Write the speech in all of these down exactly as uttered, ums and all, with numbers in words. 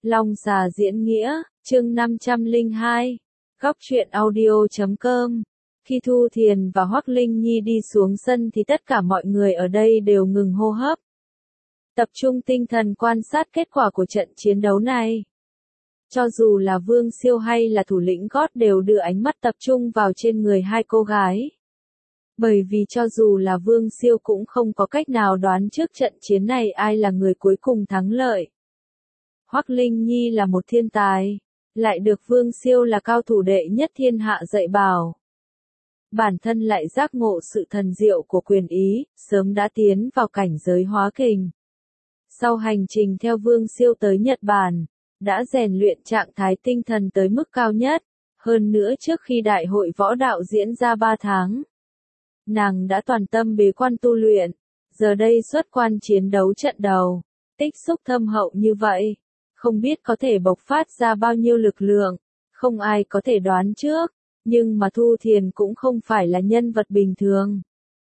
Long Xà diễn nghĩa, chương năm trăm lẻ hai, góc truyện audio chấm com. Khi Thu Thiền và Hoắc Linh Nhi đi xuống sân thì tất cả mọi người ở đây đều ngừng hô hấp. Tập trung tinh thần quan sát kết quả của trận chiến đấu này. Cho dù là Vương Siêu hay là thủ lĩnh gót đều đưa ánh mắt tập trung vào trên người hai cô gái. Bởi vì cho dù là Vương Siêu cũng không có cách nào đoán trước trận chiến này ai là người cuối cùng thắng lợi. Hoắc Linh Nhi là một thiên tài, lại được Vương Siêu là cao thủ đệ nhất thiên hạ dạy bảo. Bản thân lại giác ngộ sự thần diệu của quyền ý, sớm đã tiến vào cảnh giới hóa kình. Sau hành trình theo Vương Siêu tới Nhật Bản, đã rèn luyện trạng thái tinh thần tới mức cao nhất, hơn nữa trước khi đại hội võ đạo diễn ra ba tháng. Nàng đã toàn tâm bế quan tu luyện, giờ đây xuất quan chiến đấu trận đầu, tích xúc thâm hậu như vậy, không biết có thể bộc phát ra bao nhiêu lực lượng, không ai có thể đoán trước, nhưng mà Thu Thiền cũng không phải là nhân vật bình thường.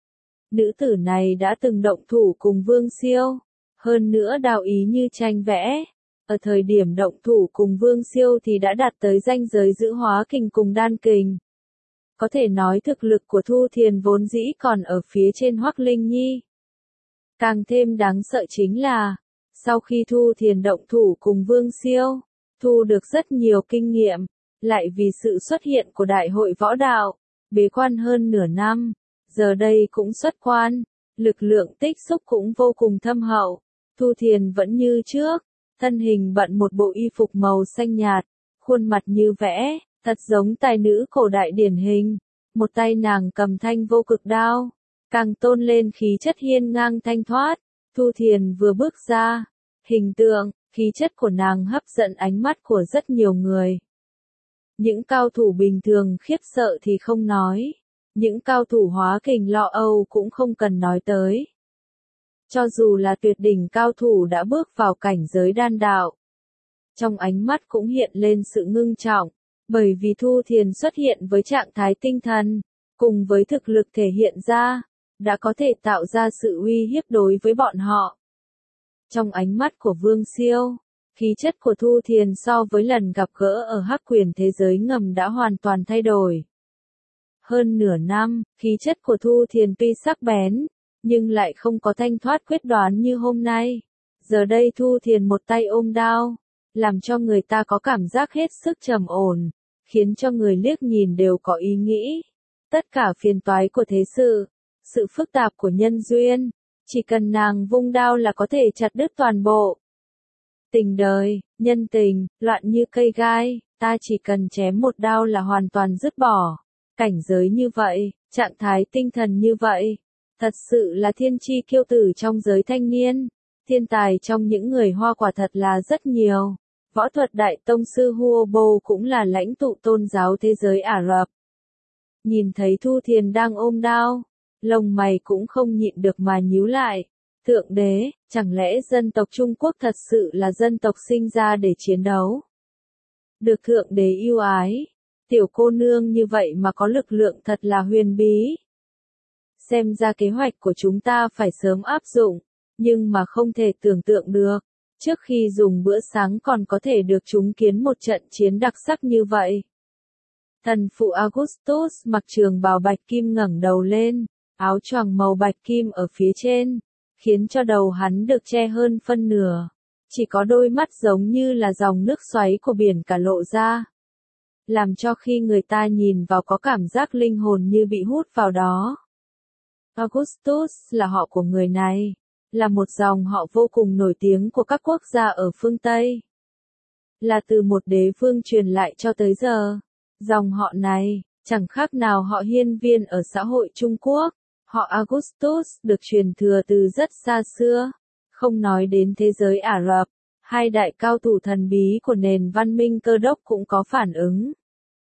Nữ tử này đã từng động thủ cùng Vương Siêu, hơn nữa đao ý như tranh vẽ. Ở thời điểm động thủ cùng Vương Siêu thì đã đạt tới ranh giới giữa hóa kình cùng đan kình. Có thể nói thực lực của Thu Thiền vốn dĩ còn ở phía trên Hoắc Linh Nhi. Càng thêm đáng sợ chính là, sau khi Thu Thiền động thủ cùng Vương Siêu, thu được rất nhiều kinh nghiệm, lại vì sự xuất hiện của đại hội võ đạo, bế quan hơn nửa năm, giờ đây cũng xuất quan, lực lượng tích xúc cũng vô cùng thâm hậu. Thu Thiền vẫn như trước, thân hình bận một bộ y phục màu xanh nhạt, khuôn mặt như vẽ, thật giống tài nữ cổ đại điển hình, một tay nàng cầm thanh vô cực đao, càng tôn lên khí chất hiên ngang thanh thoát. Thu Thiền vừa bước ra, hình tượng, khí chất của nàng hấp dẫn ánh mắt của rất nhiều người. Những cao thủ bình thường khiếp sợ thì không nói, những cao thủ hóa kình lo âu cũng không cần nói tới. Cho dù là tuyệt đỉnh cao thủ đã bước vào cảnh giới đan đạo, trong ánh mắt cũng hiện lên sự ngưng trọng, bởi vì Thu Thiền xuất hiện với trạng thái tinh thần, cùng với thực lực thể hiện ra, đã có thể tạo ra sự uy hiếp đối với bọn họ. Trong ánh mắt của Vương Siêu, khí chất của Thu Thiền so với lần gặp gỡ ở Hắc Quyền thế giới ngầm đã hoàn toàn thay đổi. Hơn nửa năm, khí chất của Thu Thiền tuy sắc bén, nhưng lại không có thanh thoát quyết đoán như hôm nay. Giờ đây Thu Thiền một tay ôm đao, làm cho người ta có cảm giác hết sức trầm ổn, khiến cho người liếc nhìn đều có ý nghĩ. Tất cả phiền toái của thế sự, sự phức tạp của nhân duyên, chỉ cần nàng vung đao là có thể chặt đứt toàn bộ. Tình đời, nhân tình, loạn như cây gai, ta chỉ cần chém một đao là hoàn toàn dứt bỏ. Cảnh giới như vậy, trạng thái tinh thần như vậy, thật sự là thiên chi kiêu tử trong giới thanh niên. Thiên tài trong những người Hoa quả thật là rất nhiều. Võ thuật đại tông sư Huobo cũng là lãnh tụ tôn giáo thế giới Ả Rập. Nhìn thấy Thu Thiền đang ôm đao, lông mày cũng không nhịn được mà nhíu lại. Thượng đế, chẳng lẽ dân tộc Trung Quốc thật sự là dân tộc sinh ra để chiến đấu? Được thượng đế yêu ái, tiểu cô nương như vậy mà có lực lượng thật là huyền bí. Xem ra kế hoạch của chúng ta phải sớm áp dụng, nhưng mà không thể tưởng tượng được, trước khi dùng bữa sáng còn có thể được chứng kiến một trận chiến đặc sắc như vậy. Thần phụ Augustus mặc trường bào bạch kim ngẩng đầu lên, áo choàng màu bạch kim ở phía trên, khiến cho đầu hắn được che hơn phân nửa, chỉ có đôi mắt giống như là dòng nước xoáy của biển cả lộ ra, làm cho khi người ta nhìn vào có cảm giác linh hồn như bị hút vào đó. Augustus là họ của người này, là một dòng họ vô cùng nổi tiếng của các quốc gia ở phương Tây. Là từ một đế vương truyền lại cho tới giờ. Dòng họ này, chẳng khác nào họ Hiên Viên ở xã hội Trung Quốc. Họ Augustus được truyền thừa từ rất xa xưa. Không nói đến thế giới Ả Rập, hai đại cao thủ thần bí của nền văn minh Cơ đốc cũng có phản ứng.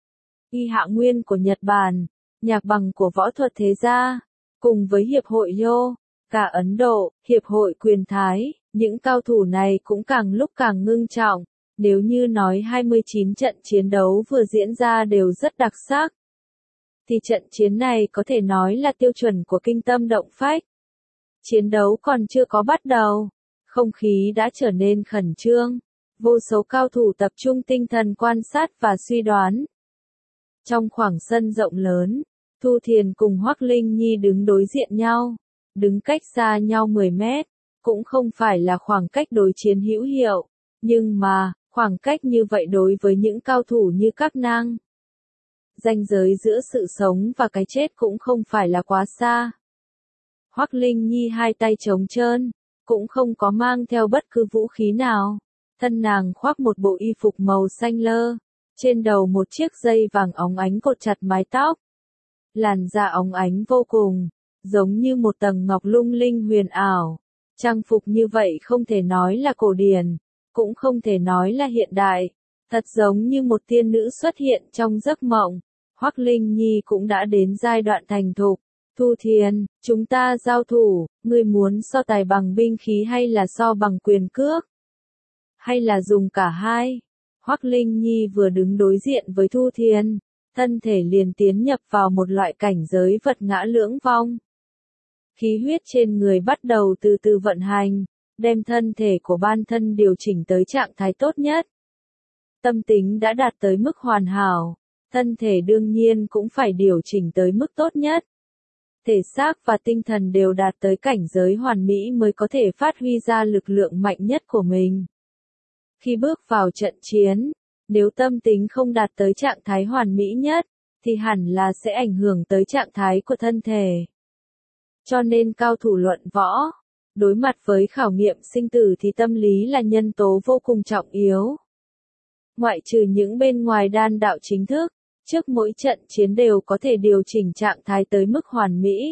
Y Hạ Nguyên của Nhật Bản, Nhạc Bằng của võ thuật thế gia, cùng với Hiệp hội Yo, cả Ấn Độ, Hiệp hội Quyền Thái, những cao thủ này cũng càng lúc càng ngưng trọng. Nếu như nói hai mươi chín trận chiến đấu vừa diễn ra đều rất đặc sắc, thì trận chiến này có thể nói là tiêu chuẩn của kinh tâm động phách. Chiến đấu còn chưa có bắt đầu, không khí đã trở nên khẩn trương. Vô số cao thủ tập trung tinh thần quan sát và suy đoán. Trong khoảng sân rộng lớn, Thu Thiền cùng Hoắc Linh Nhi đứng đối diện nhau, đứng cách xa nhau mười mét, cũng không phải là khoảng cách đối chiến hữu hiệu, nhưng mà, khoảng cách như vậy đối với những cao thủ như các nàng. Ranh giới giữa sự sống và cái chết cũng không phải là quá xa. Hoắc Linh Nhi hai tay trống trơn, cũng không có mang theo bất cứ vũ khí nào. Thân nàng khoác một bộ y phục màu xanh lơ, trên đầu một chiếc dây vàng óng ánh cột chặt mái tóc. Làn da óng ánh vô cùng, giống như một tầng ngọc lung linh huyền ảo. Trang phục như vậy không thể nói là cổ điển, cũng không thể nói là hiện đại, thật giống như một tiên nữ xuất hiện trong giấc mộng. Hoắc Linh Nhi cũng đã đến giai đoạn thành thục. Thu Thiền, chúng ta giao thủ, ngươi muốn so tài bằng binh khí hay là so bằng quyền cước? Hay là dùng cả hai? Hoắc Linh Nhi vừa đứng đối diện với Thu Thiền, thân thể liền tiến nhập vào một loại cảnh giới vật ngã lưỡng vong. Khí huyết trên người bắt đầu từ từ vận hành, đem thân thể của bản thân điều chỉnh tới trạng thái tốt nhất. Tâm tính đã đạt tới mức hoàn hảo, thân thể đương nhiên cũng phải điều chỉnh tới mức tốt nhất. Thể xác và tinh thần đều đạt tới cảnh giới hoàn mỹ mới có thể phát huy ra lực lượng mạnh nhất của mình. Khi bước vào trận chiến, nếu tâm tính không đạt tới trạng thái hoàn mỹ nhất, thì hẳn là sẽ ảnh hưởng tới trạng thái của thân thể. Cho nên cao thủ luận võ, đối mặt với khảo nghiệm sinh tử thì tâm lý là nhân tố vô cùng trọng yếu. Ngoại trừ những bên ngoài đan đạo chính thức, trước mỗi trận chiến đều có thể điều chỉnh trạng thái tới mức hoàn mỹ.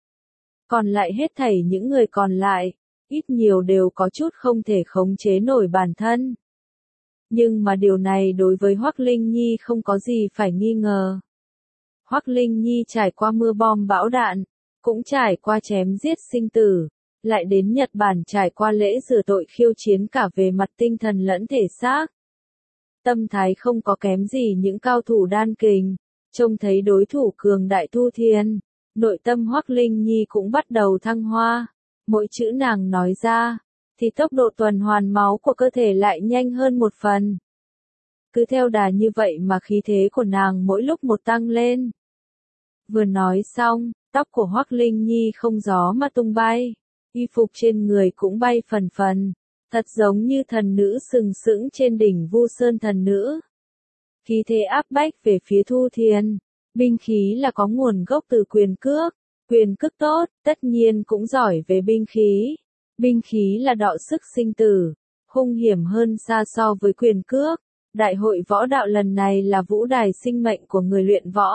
Còn lại hết thảy những người còn lại, ít nhiều đều có chút không thể khống chế nổi bản thân. Nhưng mà điều này đối với Hoắc Linh Nhi không có gì phải nghi ngờ. Hoắc Linh Nhi trải qua mưa bom bão đạn, cũng trải qua chém giết sinh tử, lại đến Nhật Bản trải qua lễ rửa tội khiêu chiến cả về mặt tinh thần lẫn thể xác. Tâm thái không có kém gì những cao thủ đan kình, trông thấy đối thủ cường đại Thu Thiền, nội tâm Hoắc Linh Nhi cũng bắt đầu thăng hoa. Mỗi chữ nàng nói ra, thì tốc độ tuần hoàn máu của cơ thể lại nhanh hơn một phần. Cứ theo đà như vậy mà khí thế của nàng mỗi lúc một tăng lên. Vừa nói xong, tóc của Hoắc Linh Nhi không gió mà tung bay, y phục trên người cũng bay phần phần, thật giống như thần nữ sừng sững trên đỉnh Vu Sơn thần nữ. Khí thế áp bách về phía Thu Thiền, binh khí là có nguồn gốc từ quyền cước, quyền cước tốt, tất nhiên cũng giỏi về binh khí. Binh khí là đọ sức sinh tử, hung hiểm hơn xa so với quyền cước. Đại hội võ đạo lần này là vũ đài sinh mệnh của người luyện võ.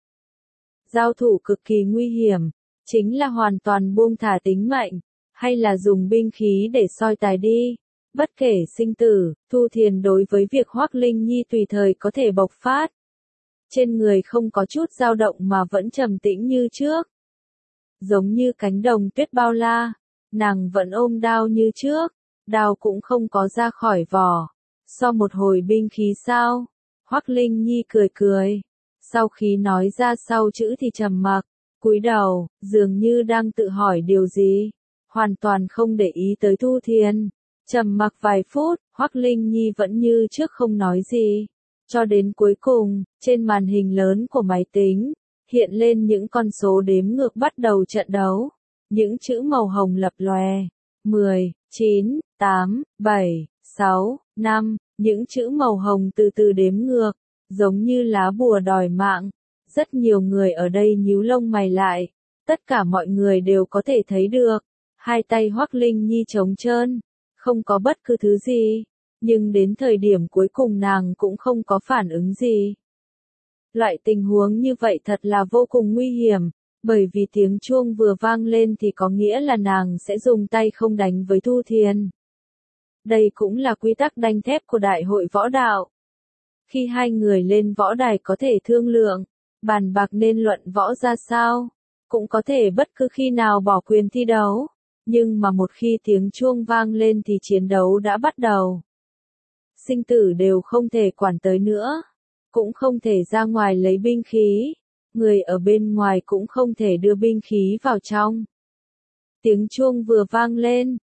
Giao thủ cực kỳ nguy hiểm, chính là hoàn toàn buông thả tính mệnh, hay là dùng binh khí để soi tài đi. Bất kể sinh tử, Thu Thiền đối với việc Hoắc Linh Nhi tùy thời có thể bộc phát. Trên người không có chút dao động mà vẫn trầm tĩnh như trước. Giống như cánh đồng tuyết bao la, nàng vẫn ôm đao như trước, đao cũng không có ra khỏi vỏ. So một hồi binh khí sao? Hoắc Linh Nhi cười cười. Sau khi nói ra sau chữ thì trầm mặc, cúi đầu, dường như đang tự hỏi điều gì, hoàn toàn không để ý tới Thu Thiền. Trầm mặc vài phút, Hoắc Linh Nhi vẫn như trước không nói gì. Cho đến cuối cùng, trên màn hình lớn của máy tính, hiện lên những con số đếm ngược bắt đầu trận đấu. Những chữ màu hồng lập lòe. mười, chín, tám, bảy, sáu, năm, những chữ màu hồng từ từ đếm ngược, giống như lá bùa đòi mạng. Rất nhiều người ở đây nhíu lông mày lại, tất cả mọi người đều có thể thấy được. Hai tay Hoắc Linh Nhi trống trơn, không có bất cứ thứ gì, nhưng đến thời điểm cuối cùng nàng cũng không có phản ứng gì. Loại tình huống như vậy thật là vô cùng nguy hiểm, bởi vì tiếng chuông vừa vang lên thì có nghĩa là nàng sẽ dùng tay không đánh với Thu Thiền. Đây cũng là quy tắc đanh thép của Đại hội võ đạo. Khi hai người lên võ đài có thể thương lượng, bàn bạc nên luận võ ra sao, cũng có thể bất cứ khi nào bỏ quyền thi đấu, nhưng mà một khi tiếng chuông vang lên thì chiến đấu đã bắt đầu. Sinh tử đều không thể quản tới nữa, cũng không thể ra ngoài lấy binh khí, người ở bên ngoài cũng không thể đưa binh khí vào trong. Tiếng chuông vừa vang lên,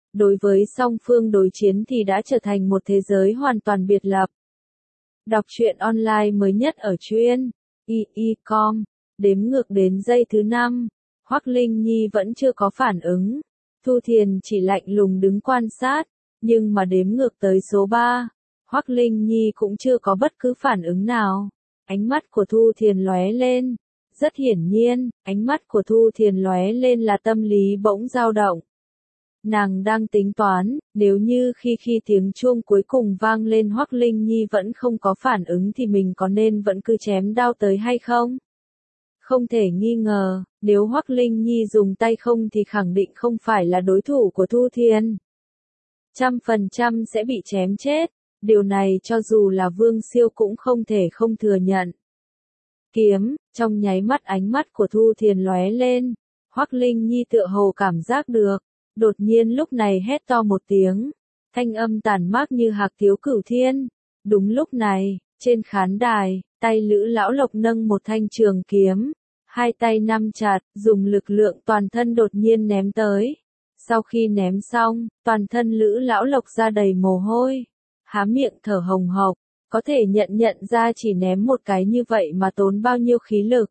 đối với song phương đối chiến thì đã trở thành một thế giới hoàn toàn biệt lập. Đọc truyện online mới nhất ở truyện i i chấm com, đếm ngược đến giây thứ năm, Hoắc Linh Nhi vẫn chưa có phản ứng. Thu Thiền chỉ lạnh lùng đứng quan sát, nhưng mà đếm ngược tới số ba, Hoắc Linh Nhi cũng chưa có bất cứ phản ứng nào. Ánh mắt của Thu Thiền lóe lên. Rất hiển nhiên, ánh mắt của Thu Thiền lóe lên là tâm lý bỗng dao động. Nàng đang tính toán, nếu như khi khi tiếng chuông cuối cùng vang lên Hoắc Linh Nhi vẫn không có phản ứng thì mình có nên vẫn cứ chém đao tới hay không? Không thể nghi ngờ, nếu Hoắc Linh Nhi dùng tay không thì khẳng định không phải là đối thủ của Thu Thiền. Trăm phần trăm sẽ bị chém chết, điều này cho dù là Vương Siêu cũng không thể không thừa nhận. Kiếm, trong nháy mắt ánh mắt của Thu Thiền lóe lên, Hoắc Linh Nhi tựa hồ cảm giác được, đột nhiên lúc này hét to một tiếng, thanh âm tàn mác như hạc thiếu cửu thiên. Đúng lúc này, trên khán đài, tay Lữ Lão Lộc nâng một thanh trường kiếm, hai tay nắm chặt, dùng lực lượng toàn thân đột nhiên ném tới. Sau khi ném xong, toàn thân Lữ Lão Lộc ra đầy mồ hôi, há miệng thở hồng hộc, có thể nhận nhận ra chỉ ném một cái như vậy mà tốn bao nhiêu khí lực.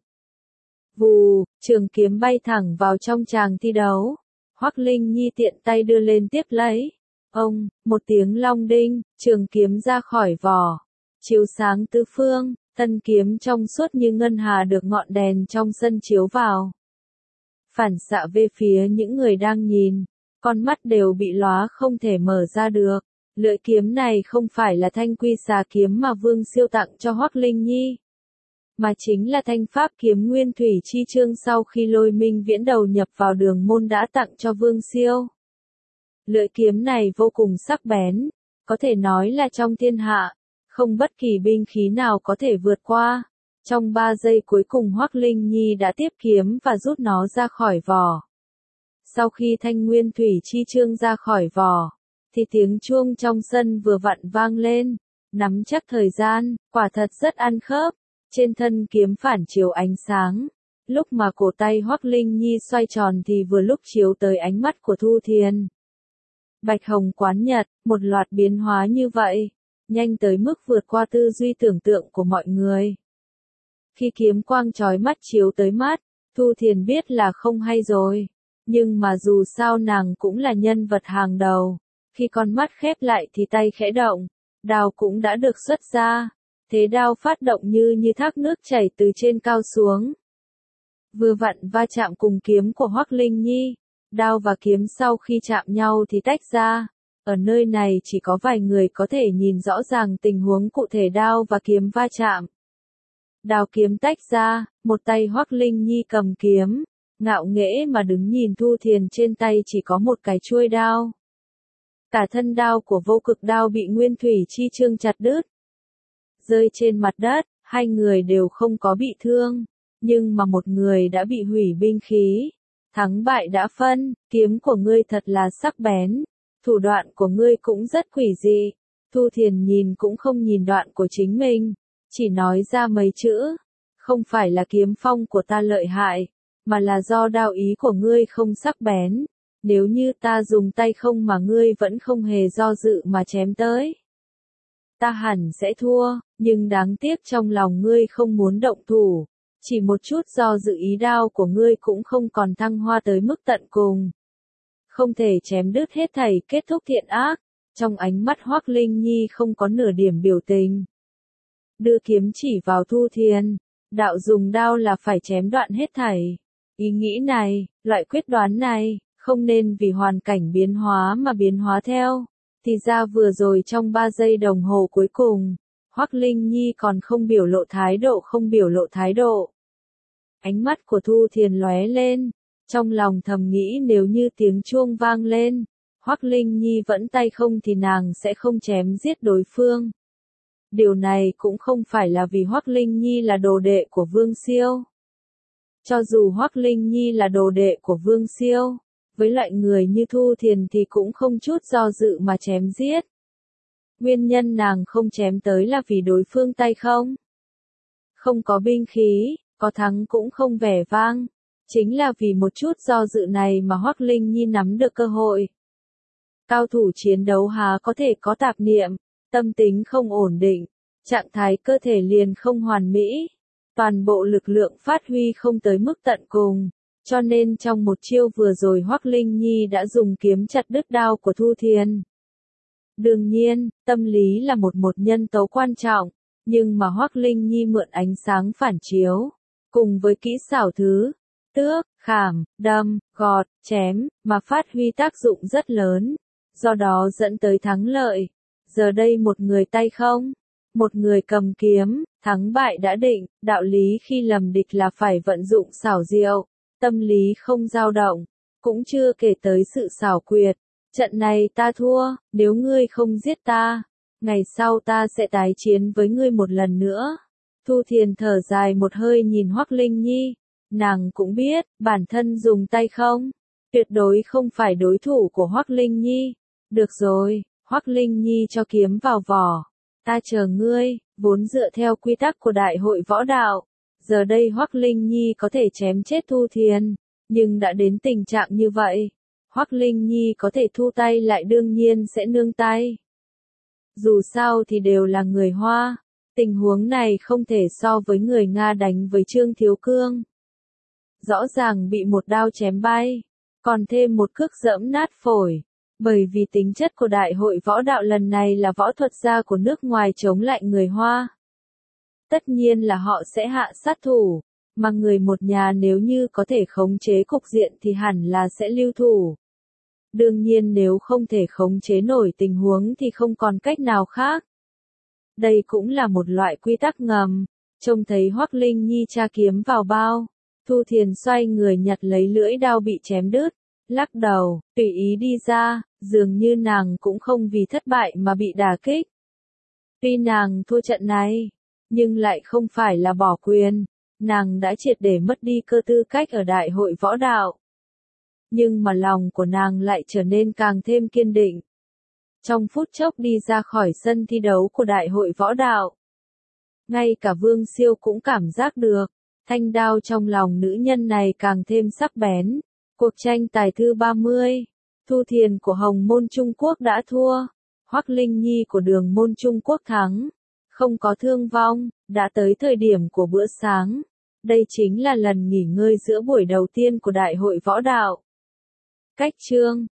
Vù, trường kiếm bay thẳng vào trong tràng thi đấu. Hoắc Linh Nhi tiện tay đưa lên tiếp lấy. Ông, một tiếng long đinh, trường kiếm ra khỏi vỏ, chiếu sáng tứ phương, thân kiếm trong suốt như ngân hà được ngọn đèn trong sân chiếu vào. Phản xạ về phía những người đang nhìn, con mắt đều bị lóa không thể mở ra được. Lưỡi kiếm này không phải là thanh quy xà kiếm mà Vương Siêu tặng cho Hoắc Linh Nhi, mà chính là thanh pháp kiếm Nguyên Thủy Chi Chương sau khi Lôi Minh Viễn đầu nhập vào Đường Môn đã tặng cho Vương Siêu. Lưỡi kiếm này vô cùng sắc bén, có thể nói là trong thiên hạ, không bất kỳ binh khí nào có thể vượt qua. Trong ba giây cuối cùng Hoắc Linh Nhi đã tiếp kiếm và rút nó ra khỏi vỏ. Sau khi thanh Nguyên Thủy Chi Chương ra khỏi vỏ, thì tiếng chuông trong sân vừa vặn vang lên, nắm chắc thời gian, quả thật rất ăn khớp. Trên thân kiếm phản chiếu ánh sáng, lúc mà cổ tay Hoắc Linh Nhi xoay tròn thì vừa lúc chiếu tới ánh mắt của Thu Thiền. Bạch Hồng Quán Nhật, một loạt biến hóa như vậy, nhanh tới mức vượt qua tư duy tưởng tượng của mọi người. Khi kiếm quang chói mắt chiếu tới mắt, Thu Thiền biết là không hay rồi, nhưng mà dù sao nàng cũng là nhân vật hàng đầu. Khi con mắt khép lại thì tay khẽ động, đao cũng đã được xuất ra. Thế đao phát động như như thác nước chảy từ trên cao xuống. Vừa vặn va chạm cùng kiếm của Hoắc Linh Nhi, đao và kiếm sau khi chạm nhau thì tách ra. Ở nơi này chỉ có vài người có thể nhìn rõ ràng tình huống cụ thể đao và kiếm va chạm. Đao kiếm tách ra, một tay Hoắc Linh Nhi cầm kiếm, ngạo nghễ mà đứng nhìn Thu Thiền trên tay chỉ có một cái chuôi đao. Cả thân đao của Vô Cực Đao bị Nguyên Thủy Chi Chương chặt đứt. Rơi trên mặt đất, hai người đều không có bị thương, nhưng mà một người đã bị hủy binh khí. Thắng bại đã phân, kiếm của ngươi thật là sắc bén, thủ đoạn của ngươi cũng rất quỷ dị. Thu Thiền nhìn cũng không nhìn đoạn của chính mình, chỉ nói ra mấy chữ, không phải là kiếm phong của ta lợi hại, mà là do đao ý của ngươi không sắc bén. Nếu như ta dùng tay không mà ngươi vẫn không hề do dự mà chém tới, ta hẳn sẽ thua, nhưng đáng tiếc trong lòng ngươi không muốn động thủ, chỉ một chút do dự ý đao của ngươi cũng không còn thăng hoa tới mức tận cùng. Không thể chém đứt hết thảy kết thúc thiện ác, trong ánh mắt Hoắc Linh Nhi không có nửa điểm biểu tình. Đưa kiếm chỉ vào Thu Thiền, đạo dùng đao là phải chém đoạn hết thảy. Ý nghĩ này, loại quyết đoán này, không nên vì hoàn cảnh biến hóa mà biến hóa theo. Thì ra vừa rồi trong ba giây đồng hồ cuối cùng, Hoắc Linh Nhi còn không biểu lộ thái độ không biểu lộ thái độ. Ánh mắt của Thu Thiền lóe lên, trong lòng thầm nghĩ nếu như tiếng chuông vang lên, Hoắc Linh Nhi vẫn tay không thì nàng sẽ không chém giết đối phương. Điều này cũng không phải là vì Hoắc Linh Nhi là đồ đệ của Vương Siêu. Cho dù Hoắc Linh Nhi là đồ đệ của Vương Siêu, với loại người như Thu Thiền thì cũng không chút do dự mà chém giết. Nguyên nhân nàng không chém tới là vì đối phương tay không. Không có binh khí, có thắng cũng không vẻ vang. Chính là vì một chút do dự này mà Hoắc Linh Nhi nắm được cơ hội. Cao thủ chiến đấu há có thể có tạp niệm, tâm tính không ổn định, trạng thái cơ thể liền không hoàn mỹ, toàn bộ lực lượng phát huy không tới mức tận cùng, cho nên trong một chiêu vừa rồi Hoắc Linh Nhi đã dùng kiếm chặt đứt đao của Thu Thiền. Đương nhiên, tâm lý là một một nhân tố quan trọng, nhưng mà Hoắc Linh Nhi mượn ánh sáng phản chiếu, cùng với kỹ xảo thứ, tước, khảm, đâm, gọt, chém, mà phát huy tác dụng rất lớn, do đó dẫn tới thắng lợi. Giờ đây một người tay không, một người cầm kiếm, thắng bại đã định, đạo lý khi lầm địch là phải vận dụng xảo diệu, tâm lý không dao động, cũng chưa kể tới sự xảo quyệt. Trận này ta thua, nếu ngươi không giết ta, ngày sau ta sẽ tái chiến với ngươi một lần nữa. Thu Thiền thở dài một hơi nhìn Hoắc Linh Nhi, nàng cũng biết, bản thân dùng tay không, tuyệt đối không phải đối thủ của Hoắc Linh Nhi. Được rồi, Hoắc Linh Nhi cho kiếm vào vỏ, ta chờ ngươi, vốn dựa theo quy tắc của Đại hội Võ Đạo. Giờ đây Hoắc Linh Nhi có thể chém chết Thu Thiền, nhưng đã đến tình trạng như vậy, Hoắc Linh Nhi có thể thu tay lại đương nhiên sẽ nương tay. Dù sao thì đều là người Hoa, tình huống này không thể so với người Nga đánh với Trương Thiếu Cương. Rõ ràng bị một đao chém bay, còn thêm một cước giẫm nát phổi, bởi vì tính chất của Đại hội Võ Đạo lần này là võ thuật gia của nước ngoài chống lại người Hoa. Tất nhiên là họ sẽ hạ sát thủ, mà người một nhà nếu như có thể khống chế cục diện thì hẳn là sẽ lưu thủ. Đương nhiên nếu không thể khống chế nổi tình huống thì không còn cách nào khác. Đây cũng là một loại quy tắc ngầm, trông thấy Hoắc Linh Nhi tra kiếm vào bao, Thu Thiền xoay người nhặt lấy lưỡi đao bị chém đứt, lắc đầu, tùy ý đi ra, dường như nàng cũng không vì thất bại mà bị đả kích. Tuy nàng thua trận này, nhưng lại không phải là bỏ quyền, nàng đã triệt để mất đi cơ tư cách ở Đại hội Võ Đạo. Nhưng mà lòng của nàng lại trở nên càng thêm kiên định. Trong phút chốc đi ra khỏi sân thi đấu của Đại hội Võ Đạo, ngay cả Vương Siêu cũng cảm giác được, thanh đao trong lòng nữ nhân này càng thêm sắc bén. Cuộc tranh tài thứ ba mươi, Thu Thiền của Hồng Môn Trung Quốc đã thua, Hoắc Linh Nhi của Đường Môn Trung Quốc thắng. Không có thương vong, đã tới thời điểm của bữa sáng. Đây chính là lần nghỉ ngơi giữa buổi đầu tiên của Đại hội Võ Đạo. Cách chương